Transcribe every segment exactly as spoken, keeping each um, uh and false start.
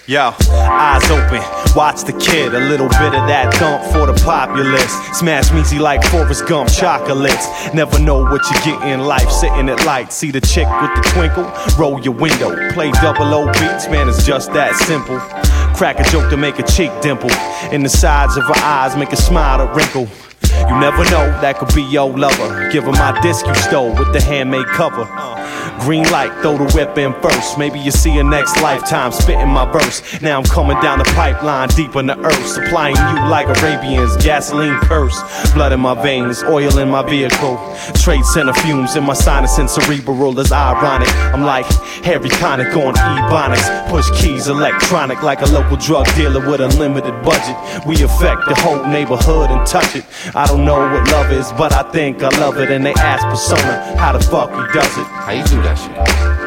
Yo, eyes open, watch the kid. A little bit of that thump for the populace. Smash measy like Forrest Gump chocolates. Never know what you get in life, sitting at light. See the chick with the twinkle, roll your window. Play double O beats, man, it's just that simple. Crack a joke to make a cheek dimple. In the sides of her eyes, make a smile to wrinkle. You never know, that could be your lover. Give her my disc you stole with the handmade cover. Green light, throw the whip in first. Maybe you see a next lifetime spitting my verse. Now I'm coming down the pipeline deep in the earth, supplying you like Arabians, gasoline curse. Blood in my veins, oil in my vehicle. Trade center fumes in my sinus and cerebral is ironic. I'm like Harry Connick on Ebonics. Push keys electronic like a local drug dealer with a limited budget. We affect the whole neighborhood and touch it. I don't know what love is, but I think I love it. And they ask Persona, how the fuck he does it? How you do that shit?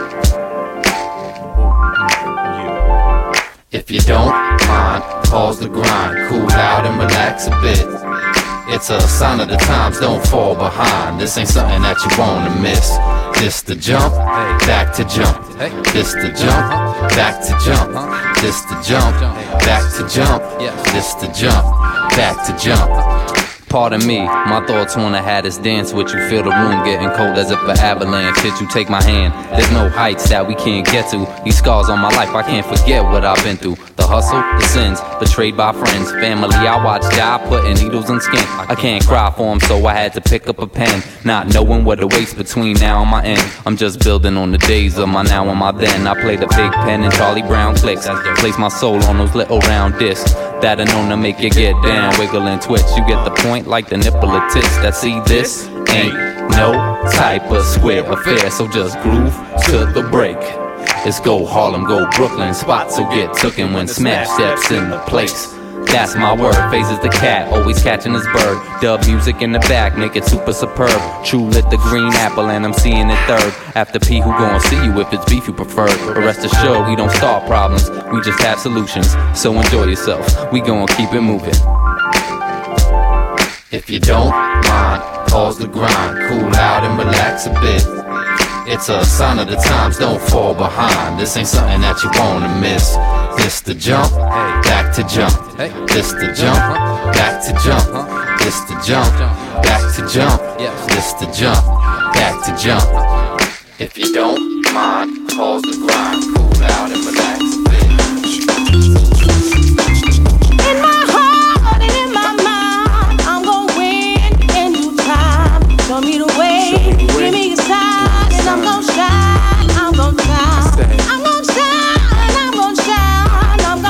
If you don't mind, pause the grind, cool out and relax a bit. It's a sign of the times, don't fall behind. This ain't something that you wanna miss. This the jump, back to jump. This the jump, back to jump. This the jump, back to jump. This the jump, back to jump. Pardon me, my thoughts wanna have this dance with you. Feel the room getting cold as if an avalanche hit you. Take my hand, there's no heights that we can't get to. These scars on my life, I can't forget what I've been through. The hustle, the sins, betrayed by friends. Family, I watched die putting needles in skin. I can't cry for them, so I had to pick up a pen. Not knowing what awaits between now and my end. I'm just building on the days of my now and my then. I play the big pen and Charlie Brown clicks. Place my soul on those little round discs that are known to make you get down, wiggle and twitch. You get the point like the nipple of tits. That see this ain't no type of square affair, so just groove to the break. It's go Harlem, go Brooklyn, spots will get tooken when Smash steps in the place. That's my word, phases the cat, always catching his bird. Dub music in the back, make it super superb. True lit the green apple and I'm seeing it third. After P, who gon' see you if it's beef you prefer? But rest assured, we don't start problems, we just have solutions. So enjoy yourself, we gon' keep it moving. If you don't mind, pause the grind, cool out and relax a bit. It's a sign of the times, don't fall behind. This ain't something that you wanna miss. This the jump, back to jump. This the jump, back to jump. This the jump, back to jump. This the jump, back to jump. If you don't mind, pause the grind, cool out and relax.